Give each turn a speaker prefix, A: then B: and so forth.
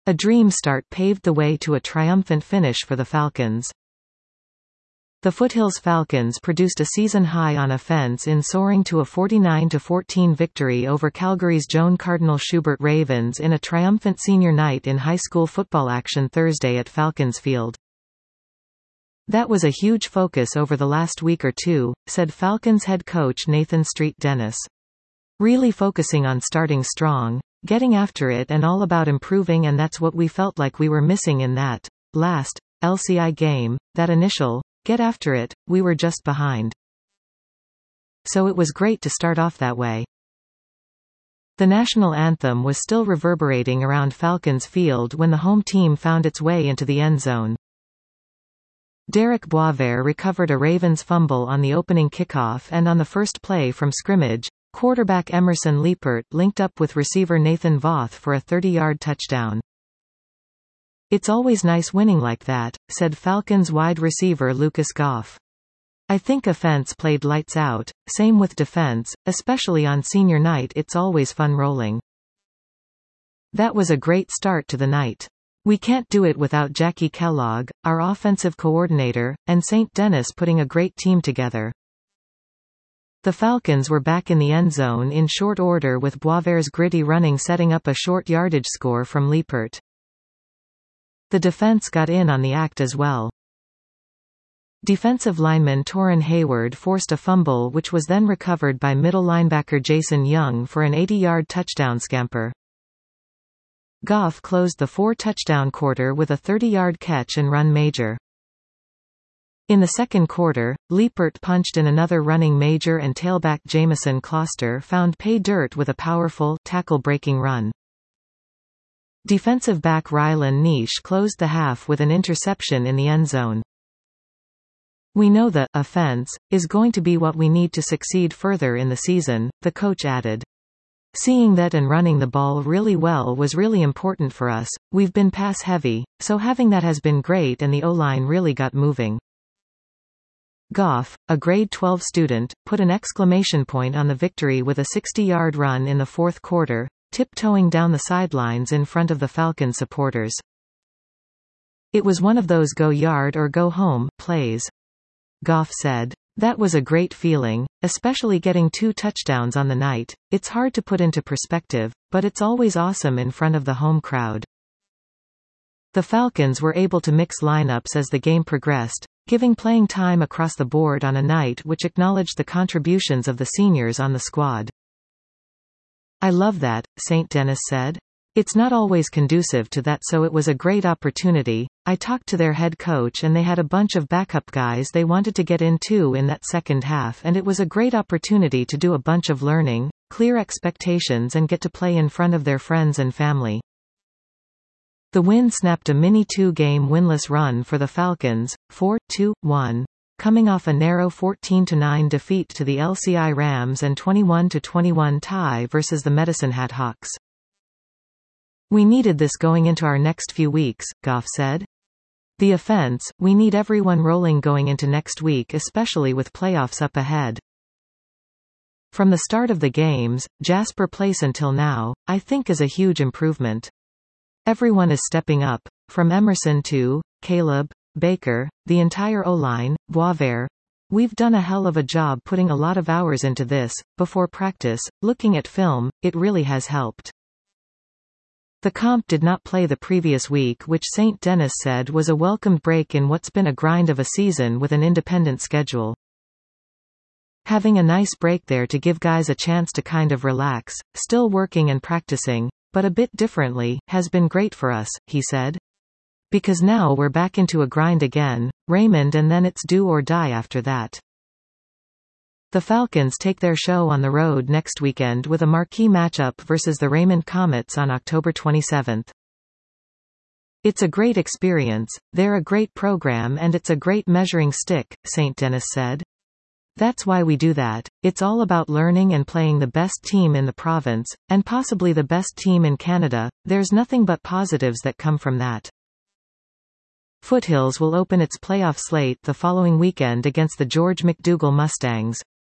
A: A dream start paved the way to a triumphant finish for the Falcons. The Foothills Falcons produced a season-high on offense in soaring to a 49-14 victory over Calgary's Joan Cardinal Schubert Ravens in a triumphant senior night in high school football action Thursday at Falcons Field. "That was a huge focus over the last week or two," said Falcons head coach Nathan Street Dennis. "Really focusing on starting strong, getting after it and all about improving, and that's what we felt like we were missing in that last LCI game, that initial get after it, we were just behind. So it was great to start off that way." The national anthem was still reverberating around Falcons Field when the home team found its way into the end zone. Derek Boisvert recovered a Ravens fumble on the opening kickoff, and on the first play from scrimmage, quarterback Emerson Liepert linked up with receiver Nathan Voth for a 30-yard touchdown. "It's always nice winning like that," said Falcons wide receiver Lucas Goff. "I think offense played lights out, same with defense, especially on senior night. It's always fun rolling. That was a great start to the night. We can't do it without Jackie Kellogg, our offensive coordinator, and St. Denis putting a great team together." The Falcons were back in the end zone in short order with Boisvert's gritty running setting up a short yardage score from Liepert. The defense got in on the act as well. Defensive lineman Torrin Hayward forced a fumble which was then recovered by middle linebacker Jason Young for an 80-yard touchdown scamper. Goff closed the 4-touchdown quarter with a 30-yard catch and run major. In the second quarter, Liepert punched in another running major, and tailback Jamison Closter found pay dirt with a powerful, tackle-breaking run. Defensive back Rylan Niche closed the half with an interception in the end zone. "We know the offense is going to be what we need to succeed further in the season," the coach added. "Seeing that and running the ball really well was really important for us. We've been pass-heavy, so having that has been great, and the O-line really got moving." Goff, a grade 12 student, put an exclamation point on the victory with a 60-yard run in the fourth quarter, tiptoeing down the sidelines in front of the Falcons supporters. "It was one of those go yard or go home plays," Goff said. "That was a great feeling, especially getting 2 touchdowns on the night. It's hard to put into perspective, but it's always awesome in front of the home crowd." The Falcons were able to mix lineups as the game progressed, giving playing time across the board on a night which acknowledged the contributions of the seniors on the squad. "I love that," St. Denis said. "It's not always conducive to that, so it was a great opportunity. I talked to their head coach and they had a bunch of backup guys they wanted to get into in that second half, and it was a great opportunity to do a bunch of learning, clear expectations, and get to play in front of their friends and family." The win snapped a mini 2-game winless run for the Falcons, 4-2-1. Coming off a narrow 14-9 defeat to the LCI Rams and 21-21 tie versus the Medicine Hat Hawks. "We needed this going into our next few weeks," Goff said. "The offense, we need everyone rolling going into next week, especially with playoffs up ahead." From the start of the games, Jasper Place until now, I think is a huge improvement. Everyone is stepping up, from Emerson to Caleb, Baker, the entire O-line, Boisvert. "We've done a hell of a job putting a lot of hours into this. Before practice, looking at film, it really has helped." The Comp did not play the previous week, which St. Denis said was a welcomed break in what's been a grind of a season with an independent schedule. "Having a nice break there to give guys a chance to kind of relax, still working and practicing, but a bit differently, has been great for us," he said. "Because now we're back into a grind again, Raymond, and then it's do or die after that." The Falcons take their show on the road next weekend with a marquee matchup versus the Raymond Comets on October 27. "It's a great experience, they're a great program, and it's a great measuring stick," St. Denis said. "That's why we do that. It's all about learning and playing the best team in the province, and possibly the best team in Canada. There's nothing but positives that come from that." Foothills will open its playoff slate the following weekend against the George McDougall Mustangs.